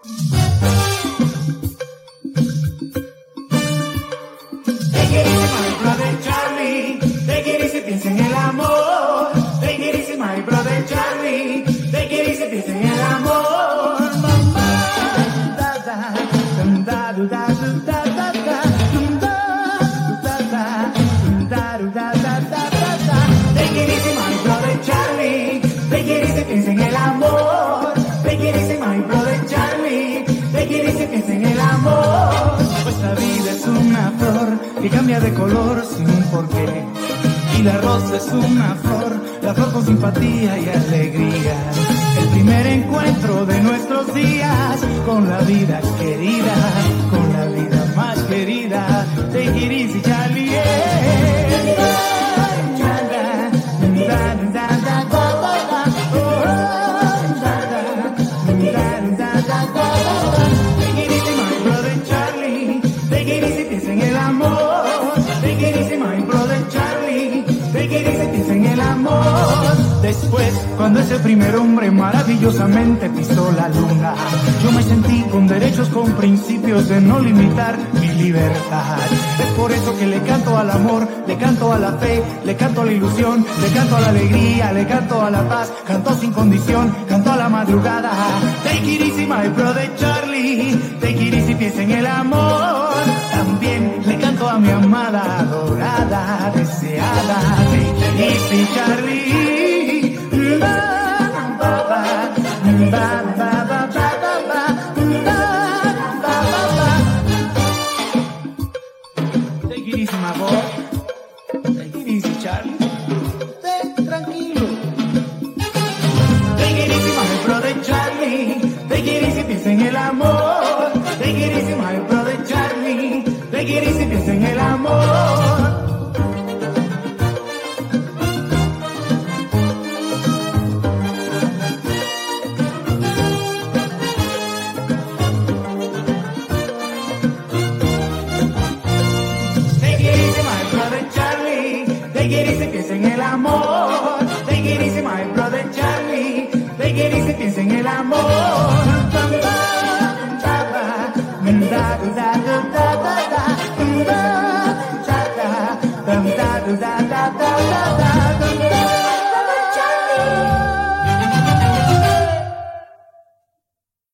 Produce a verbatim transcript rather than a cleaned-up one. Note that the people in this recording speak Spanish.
Take it easy, my brother Charlie. Take it easy, piensa en el amor. Take it easy, my brother Charlie. Take it easy, piensa en el amor. Mamá. Da da da da da da da da. Take it easy, my brother Charlie. Take it easy, piensa en el amor. Take it easy, my brother Charlie. Take it easy, piensa en el amor. Pues la vida es una flor que cambia de color sin un porqué. Y la rosa es una flor, la flor con simpatía y alegría. El primer encuentro de nuestros días con la vida querida, con la vida más querida. Take it easy, Charlie. Yeah. Después, cuando ese primer hombre maravillosamente pisó la luna, yo me sentí con derechos, con principios de no limitar mi libertad. Es por eso que le canto al amor, le canto a la fe, le canto a la ilusión, le canto a la alegría, le canto a la paz, canto sin condición, canto a la madrugada. Take it easy, my brother Charlie, take it easy, piensa en el amor. También le canto a mi amada, adorada, deseada. Take it easy, Charlie. Take it easy, my boy. Take it easy, Charlie. Ten, tranquilo. Take it easy, my brother Charlie. Take it easy, piensa en el amor. Take it easy, my brother Charlie. Take it easy, piensa en el amor. Take it easy, piensa en el amor. Take it easy, my brother Charlie. Take it easy, piensa en el amor. Da da da da da da.